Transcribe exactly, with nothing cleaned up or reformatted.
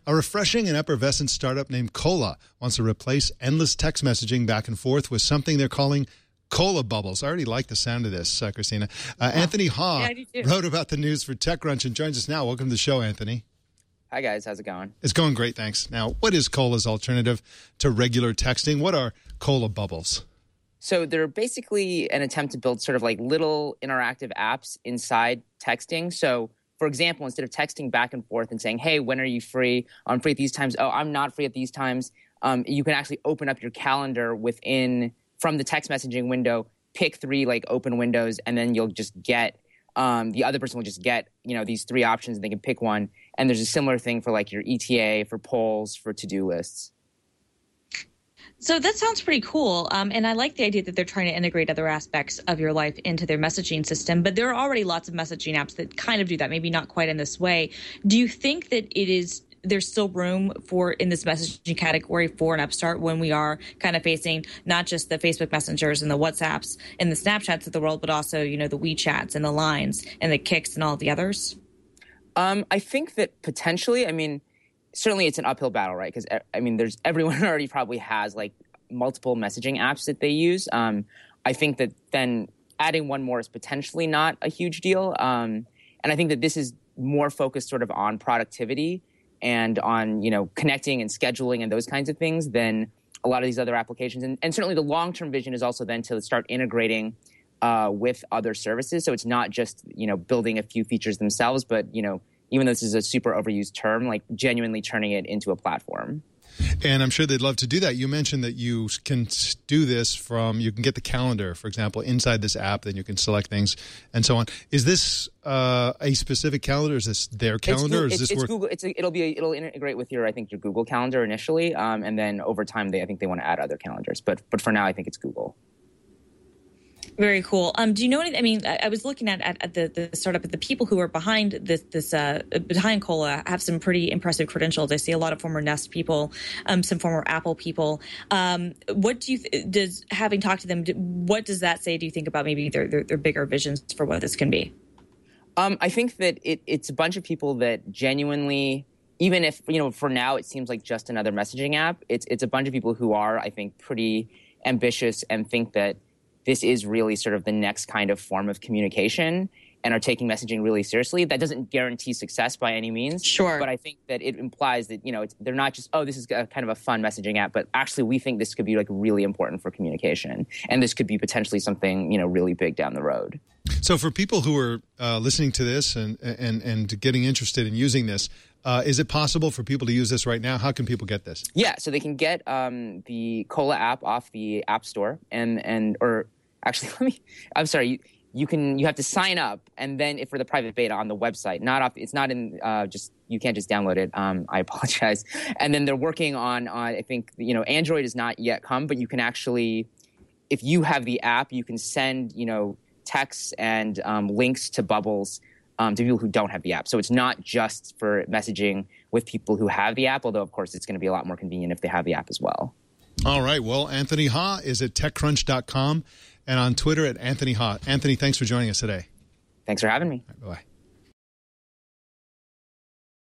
A refreshing and effervescent startup named Cola wants to replace endless text messaging back and forth with something they're calling Cola Bubbles. I already like the sound of this, uh, Christina. Uh, wow. Anthony Ha yeah, wrote about the news for TechCrunch and joins us now. Welcome to the show, Anthony. Hi, guys. How's it going? It's going great, thanks. Now, what is Cola's alternative to regular texting? What are Cola Bubbles? So they're basically an attempt to build sort of like little interactive apps inside texting. So, for example, instead of texting back and forth and saying, hey, when are you free? I'm free at these times. Oh, I'm not free at these times. Um, you can actually open up your calendar within from the text messaging window, pick three like open windows, and then you'll just get um, the other person will just get, you know, these three options and they can pick one. And there's a similar thing for like your E T A, for polls, for to-do lists. So that sounds pretty cool. Um, and I like the idea that they're trying to integrate other aspects of your life into their messaging system. But there are already lots of messaging apps that kind of do that, maybe not quite in this way. Do you think that it is there's still room for in this messaging category for an upstart when we are kind of facing not just the Facebook Messengers and the WhatsApps and the Snapchats of the world, but also, you know, the WeChats and the Lines and the Kicks and all the others? Um, I think that potentially, I mean, certainly it's an uphill battle, right? Because, I mean, there's everyone already probably has like multiple messaging apps that they use. Um, I think that then adding one more is potentially not a huge deal. Um, and I think that this is more focused sort of on productivity and on, you know, connecting and scheduling and those kinds of things than a lot of these other applications. And, and certainly the long-term vision is also then to start integrating uh, with other services. So it's not just, you know, building a few features themselves, but, you know, even though this is a super overused term, like genuinely turning it into a platform. And I'm sure they'd love to do that. You mentioned that you can do this from, you can get the calendar, for example, inside this app, then you can select things and so on. Is this uh, a specific calendar? Is this their calendar? It's, or is it's, this it's work- Google. It's a, it'll be a, it'll integrate with your, I think, your Google Calendar initially, um, and then over time, they I think they want to add other calendars. But but for now, I think it's Google. Very cool. Um, do you know anything? I mean, I, I was looking at, at, at the, the startup, the people who are behind this, this uh, behind Cola have some pretty impressive credentials. I see a lot of former Nest people, um, some former Apple people. Um, what do you th- does having talked to them? What does that say? Do you think about maybe their their, their bigger visions for what this can be? Um, I think that it, it's a bunch of people that genuinely, even if you know, for now it seems like just another messaging app. It's it's a bunch of people who are, I think, pretty ambitious and think that this is really sort of the next kind of form of communication and are taking messaging really seriously. That doesn't guarantee success by any means. Sure. But I think that it implies that, you know, it's, they're not just, oh, this is a, kind of a fun messaging app, but actually we think this could be like really important for communication. And this could be potentially something, you know, really big down the road. So for people who are uh, listening to this and, and, and getting interested in using this, uh, is it possible for people to use this right now? How can people get this? Yeah, so they can get um, the Cola app off the App Store and, and or actually, let me, I'm sorry, you, you can, you have to sign up and then if for the private beta on the website, not off, it's not in uh, just, you can't just download it. Um, I apologize. And then they're working on, on, I think, you know, Android has not yet come, but you can actually, if you have the app, you can send, you know, texts and um, links to Bubbles um, to people who don't have the app. So it's not just for messaging with people who have the app, although of course it's going to be a lot more convenient if they have the app as well. All right. Well, Anthony Ha is at TechCrunch dot com and on Twitter at Anthony Ha. Anthony, thanks for joining us today. Thanks for having me. Right, bye-bye.